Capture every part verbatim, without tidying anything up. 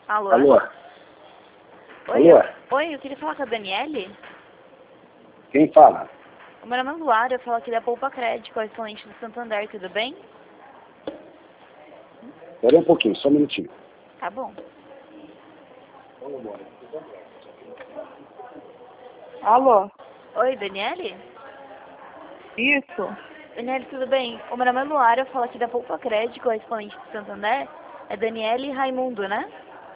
Alô? Alô? Oi, Alô? eu, oi, eu queria falar com a Daniele. Quem fala? O meu nome é Luara, eu falo aqui da Poupa Crédito, correspondente do Santander, tudo bem? Espera um pouquinho, só um minutinho. Tá bom. Alô? Oi, Daniele? Isso? Daniele, tudo bem? O meu nome é Luara, eu falo aqui da Poupa Crédito, correspondente do Santander. É Daniele Raimundo, né?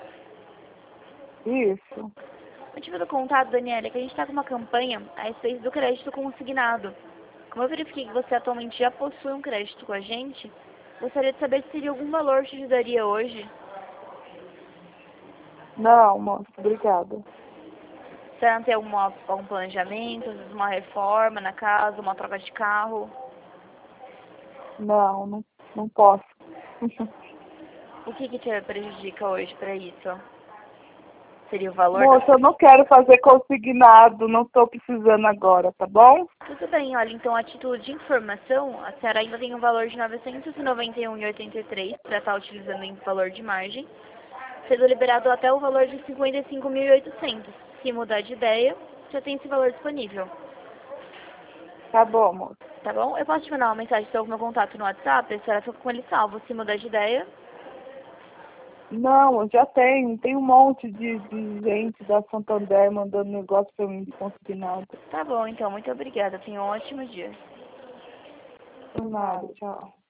Isso. O motivo do contato, Daniele, é que a gente está com uma campanha a respeito do crédito consignado. Como eu verifiquei que você atualmente já possui um crédito com a gente, gostaria de saber se teria algum valor que te ajudaria hoje. Não, moço, obrigada. Você não tem algum, algum planejamento, às vezes uma reforma na casa, uma troca de carro? Não, não, não posso. O que que te prejudica hoje para isso? Seria o valor? Moça, eu não quero fazer consignado, não estou precisando agora, tá bom? Tudo bem, olha, então a título de informação, a senhora ainda tem um valor de novecentos e noventa e um reais e oitenta e três centavos para estar utilizando em valor de margem, sendo liberado até o valor de cinquenta e cinco mil e oitocentos. Se mudar de ideia, já tem esse valor disponível. Tá bom, moça. Tá bom? Eu posso te mandar uma mensagem com o meu contato no WhatsApp, a senhora fica com ele salvo. Se mudar de ideia, Não, eu já tenho. Tem um monte de, de gente da Santander mandando negócio pra mim de consignado. tá bom, então, muito obrigada. Tenha um ótimo dia. Por nada, tchau.